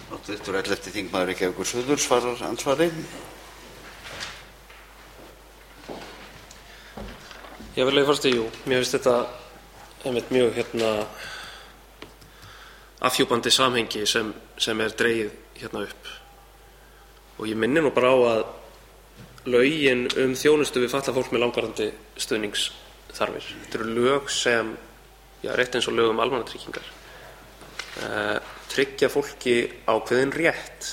Háttvirtur 11. þingmaður Reykjavíkur suður svarar andsvari. Virðulegi forseti, mér finnst þetta einmitt mjög afhjúpandi samhengi sem dregið upp. Og ég minni nú bara á að lögin þjónustu við fatlað fólk með langvarandi stuðningsþarfir. Þetta eru lög sem, rétt eins og lög almannatryggingar, tryggja fólki ákveðinn rétt.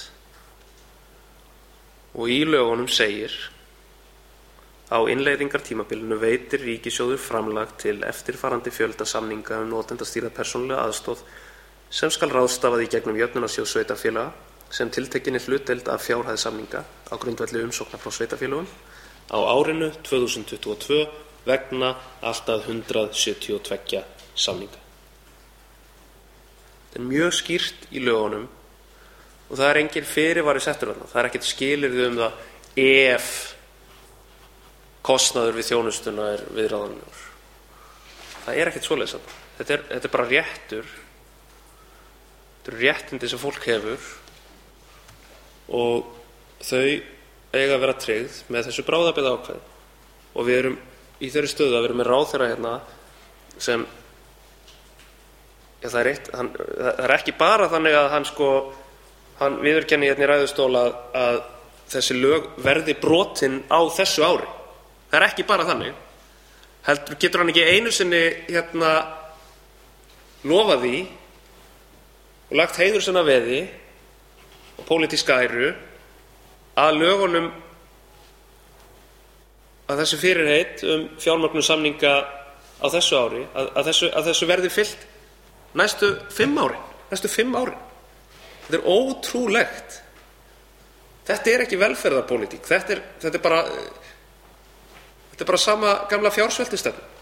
Og í lögunum segir: á innleiðingartímabilinu veitir ríkissjóður framlag til eftirfarandi fjölda samninga notendastýrða persónulega aðstoð sem skal ráðstafað í gegnum jöfnunarsjóð sveitarfélaga sem tiltekin hlutdeild af fjárhæð samninga á grundvelli umsókna frá sveitarfélögum á árinu 2022 vegna allt að 172 samninga. Þetta mjög skýrt í lögunum og það engin fyrirvari settur þarna. Það ekkert skilyrði það ef kostnaður við þjónustuna viðráðanlegur. Það ekkert svoleiðis þarna. Þetta bara réttur. Þetta eru réttindi sem fólk hefur og þau eiga að vera tryggð með þessu bráðabirgðaákvæði. Og við erum í þeirri stöðu að vera með ráðherra sem það ekki bara þannig að hann viðurkenni í ræðustól að þessi lög verði brotin á þessu ári. Það ekki bara þannig. Heldur getur hann ekki einu sinni lofað því og lagt heiður sinna veði og pólitíska æru að lögunum, að þessu fyrirheit fjármögnun samninga á þessu ári, að þessu verði fylgt næstu 5 árin. Þetta ótrúlegt. Þetta ekki velferðarpólitík. Þetta er bara sama gamla fjársveltistefna.